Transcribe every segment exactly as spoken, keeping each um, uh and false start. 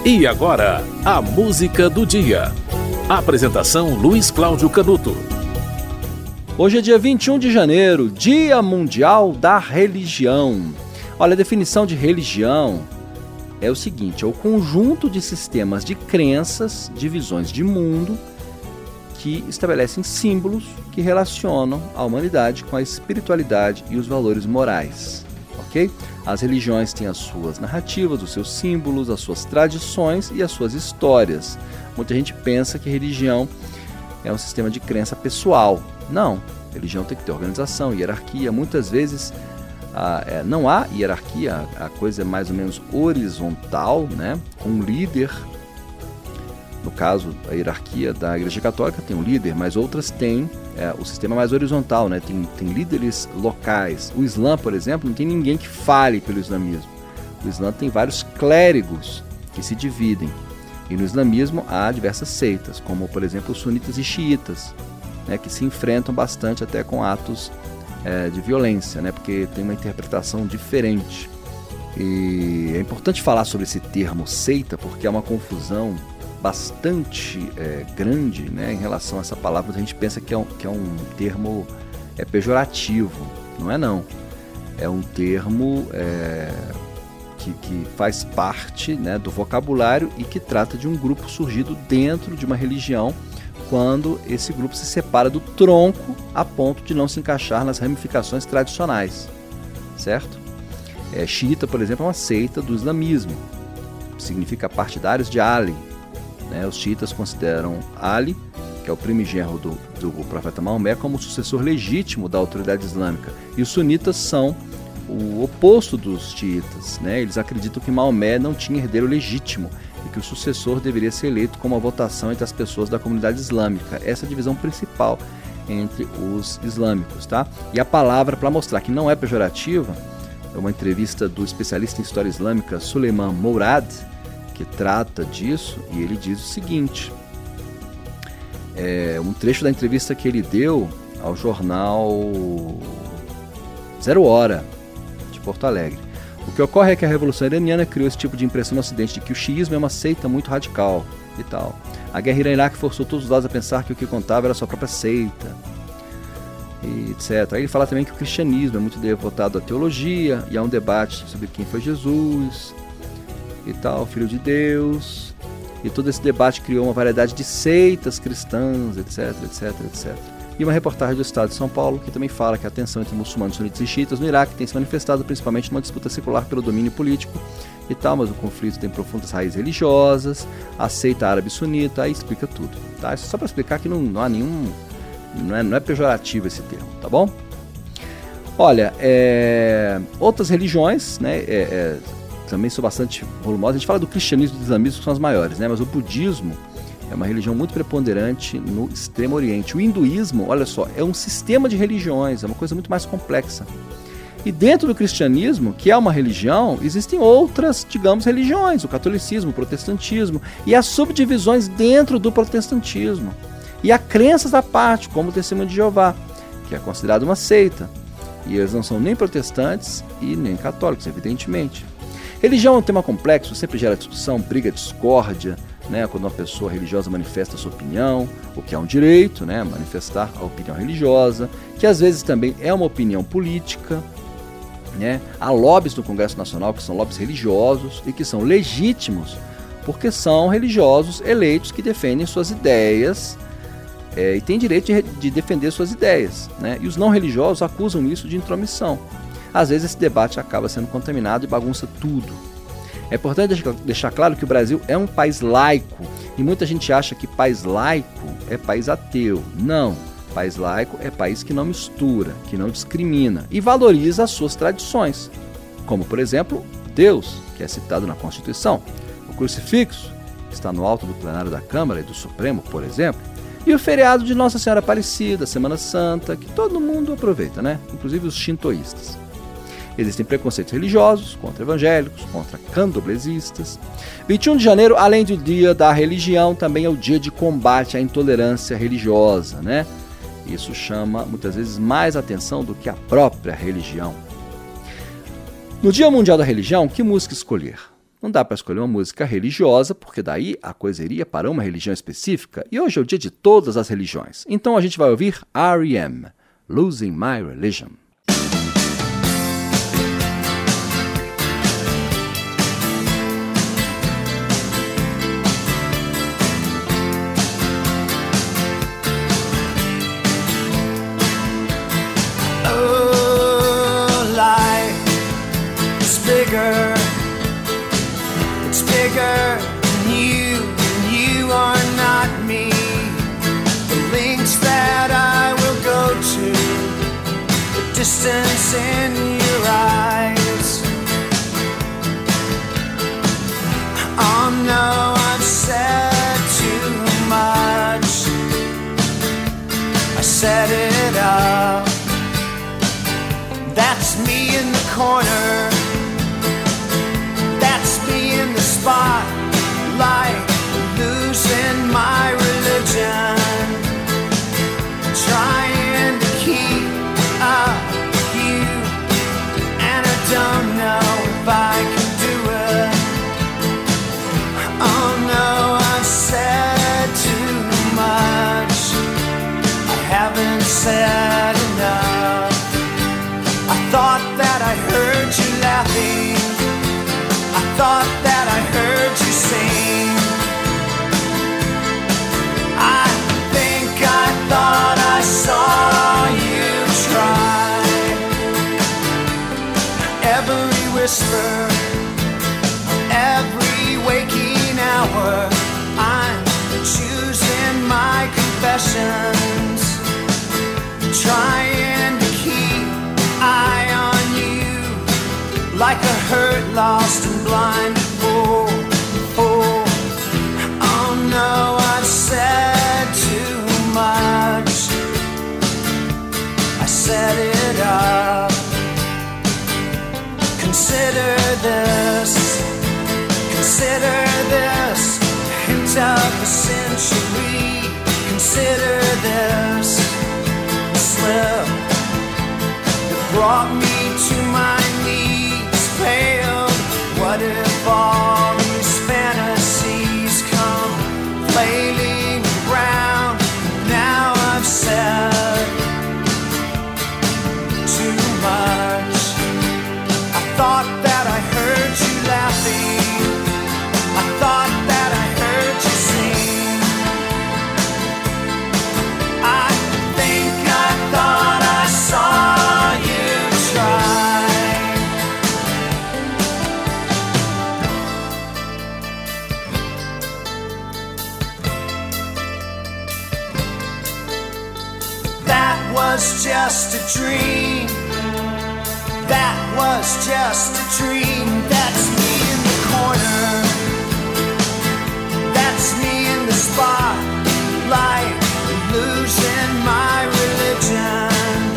E agora, a música do dia. Apresentação Luiz Cláudio Canuto. Hoje é dia vinte e um de janeiro, Dia Mundial da Religião. Olha, a definição de religião é o seguinte: é o conjunto de sistemas de crenças, de visões de mundo, que estabelecem símbolos que relacionam a humanidade com a espiritualidade e os valores morais. Ok? As religiões têm as suas narrativas, os seus símbolos, as suas tradições e as suas histórias. Muita gente pensa que religião é um sistema de crença pessoal. Não, religião tem que ter organização, hierarquia. Muitas vezes ah, é, não há hierarquia, a coisa é mais ou menos horizontal, né? Com um líder. No caso, a hierarquia da Igreja Católica tem um líder, mas outras têm é, o sistema mais horizontal, né? Tem, tem líderes locais. O Islã, por exemplo, não tem ninguém que fale pelo islamismo. O Islã tem vários clérigos que se dividem. E no islamismo há diversas seitas, como, por exemplo, os sunitas e xiitas, né? Que se enfrentam bastante até com atos é, de violência, né? Porque tem uma interpretação diferente. E é importante falar sobre esse termo seita, porque é uma confusão bastante é, grande, né, em relação a essa palavra. A gente pensa que é um, que é um termo é, pejorativo. Não é não. É um termo é, que, que faz parte, né, do vocabulário e que trata de um grupo surgido dentro de uma religião, quando esse grupo se separa do tronco a ponto de não se encaixar nas ramificações tradicionais, certo? É, xiita, por exemplo, é uma seita do islamismo. Significa partidários de Ali. Né, os xiitas consideram Ali, que é o primigenro do, do profeta Maomé, como o sucessor legítimo da autoridade islâmica. E os sunitas são o oposto dos xiitas. Né? Eles acreditam que Maomé não tinha herdeiro legítimo e que o sucessor deveria ser eleito com uma votação entre as pessoas da comunidade islâmica. Essa é a divisão principal entre os islâmicos. Tá? E a palavra, para mostrar que não é pejorativa, é uma entrevista do especialista em história islâmica Suleiman Mourad, que trata disso, e ele diz o seguinte, é um trecho da entrevista que ele deu ao jornal Zero Hora, de Porto Alegre. O que ocorre é que a Revolução Iraniana criou esse tipo de impressão no Ocidente de que o xiismo é uma seita muito radical e tal. A guerra Irã-Iraque forçou todos os lados a pensar que o que contava era a sua própria seita, e etcétera. Aí ele fala também que o cristianismo é muito devotado à teologia, e há um debate sobre quem foi Jesus e tal, filho de Deus, e todo esse debate criou uma variedade de seitas cristãs, etc, etc, etcétera. E uma reportagem do Estado de São Paulo que também fala que a tensão entre muçulmanos, sunitas e xiitas no Iraque tem se manifestado principalmente numa disputa secular pelo domínio político e tal, mas o conflito tem profundas raízes religiosas, a seita árabe sunita, aí explica tudo, tá? Isso só para explicar que não, não há nenhum, não é, não é pejorativo esse termo, tá bom? Olha, é, outras religiões, né, é, é, também são bastante volumosas. A gente fala do cristianismo e do islamismo, que são as maiores, né? Mas o budismo é uma religião muito preponderante no Extremo Oriente. O hinduísmo, olha só, é um sistema de religiões, é uma coisa muito mais complexa. E dentro do cristianismo, que é uma religião, existem outras, digamos, religiões, o catolicismo, o protestantismo, e as subdivisões dentro do protestantismo. E há crenças à parte, como o Testemunho de Jeová, que é considerado uma seita. E eles não são nem protestantes e nem católicos, evidentemente. Religião é um tema complexo, sempre gera discussão, briga, discórdia, né? Quando uma pessoa religiosa manifesta a sua opinião, o que é um direito, né? Manifestar a opinião religiosa, que às vezes também é uma opinião política, né? Há lobbies no Congresso Nacional que são lobbies religiosos e que são legítimos, porque são religiosos eleitos que defendem suas ideias é, e têm direito de, de defender suas ideias, né? E os não religiosos acusam isso de intromissão. Às vezes esse debate acaba sendo contaminado e bagunça tudo. É importante deixar claro que o Brasil é um país laico e muita gente acha que país laico é país ateu. Não, país laico é país que não mistura, que não discrimina e valoriza as suas tradições. Como, por exemplo, Deus, que é citado na Constituição, o crucifixo, que está no alto do plenário da Câmara e do Supremo, por exemplo, e o feriado de Nossa Senhora Aparecida, Semana Santa, que todo mundo aproveita, né? Inclusive os shintoístas. Existem preconceitos religiosos contra evangélicos, contra candomblessistas. vinte e um de janeiro, além do dia da religião, também é o dia de combate à intolerância religiosa, né? Isso chama muitas vezes mais atenção do que a própria religião. No Dia Mundial da Religião, que música escolher? Não dá para escolher uma música religiosa, porque daí a coisa iria para uma religião específica, e hoje é o dia de todas as religiões. Então a gente vai ouvir R E M, Losing My Religion. Bigger than you, and you are not me. The links that I will go to, the distance in your eyes. Oh no, I've said too much. I set it up. That's me in the corner. In the spotlight, losing my religion, trying to keep up with you, and I don't know if I can do it. Oh no, I've said too much. I haven't said enough. I thought that I heard you laughing. Thought that I heard you sing. I think I thought I saw you try. Every whisper, every waking hour, I'm choosing my confessions, trying to keep eye on you, like a hurt, lost and blind fool. Oh, oh no, I've said too much. I set it up. Consider this, consider this, hint of the century. Consider this slip that brought me to my knees, failed. What if all these fantasies come flailing around? Now I've said too much. I thought that I heard you laughing. I thought that I heard you sing. I think I thought I saw you try. That was just a dream. That was just a dream. That's me in the corner. That's me in the spotlight, losing my religion,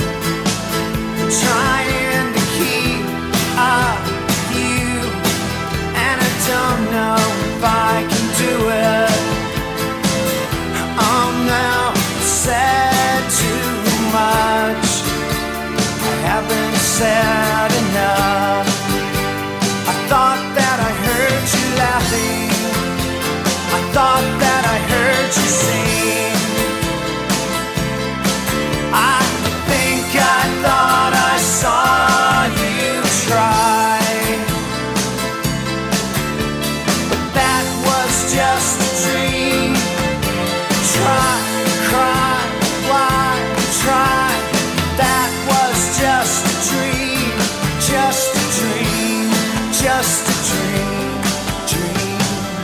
trying to keep up with you, and I don't know if I can do it. Oh no, I said too much. I haven't said enough. I thought that I heard you laughing. I thought that I heard you sing. I think I thought I saw you try. But that was just a dream. Try, cry, why, try. That was just a dream. Just a dream. Just a dream. Dream.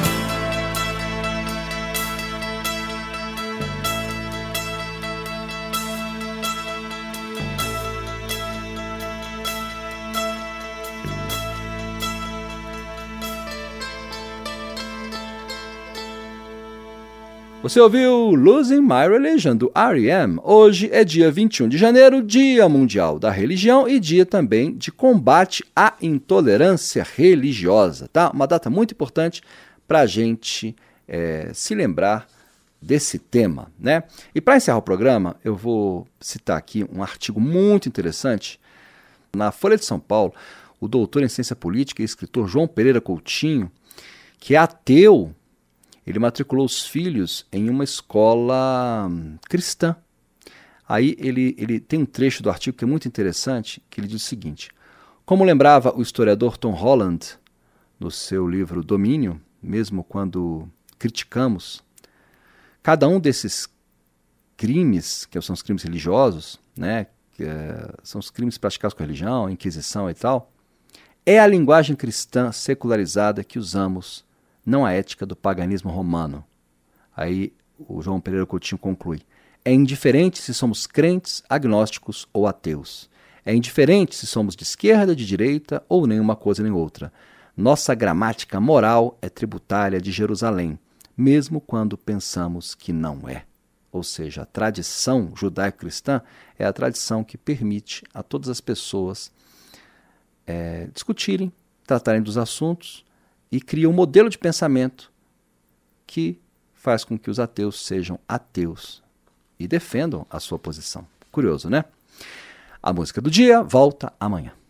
Você ouviu Losing My Religion, do R E M. Hoje é dia vinte e um de janeiro, Dia Mundial da Religião e dia também de combate à intolerância religiosa, tá? Uma data muito importante para a gente é, se lembrar desse tema, né? E para encerrar o programa, eu vou citar aqui um artigo muito interessante na Folha de São Paulo. o doutor em ciência política e escritor João Pereira Coutinho, que é ateu, ele matriculou os filhos em uma escola cristã. Aí ele, ele tem um trecho do artigo que é muito interessante, que ele diz o seguinte: como lembrava o historiador Tom Holland no seu livro Domínio, mesmo quando criticamos, cada um desses crimes, que são os crimes religiosos, né, que é, são os crimes praticados com a religião, a Inquisição e tal, é a linguagem cristã secularizada que usamos, não a ética do paganismo romano. Aí o João Pereira Coutinho conclui: é indiferente se somos crentes, agnósticos ou ateus. É indiferente se somos de esquerda, de direita ou nem uma coisa nem outra. Nossa gramática moral é tributária de Jerusalém, mesmo quando pensamos que não é. Ou seja, a tradição judaico-cristã é a tradição que permite a todas as pessoas é, discutirem, tratarem dos assuntos e cria um modelo de pensamento que faz com que os ateus sejam ateus e defendam a sua posição. Curioso, né? A música do dia volta amanhã.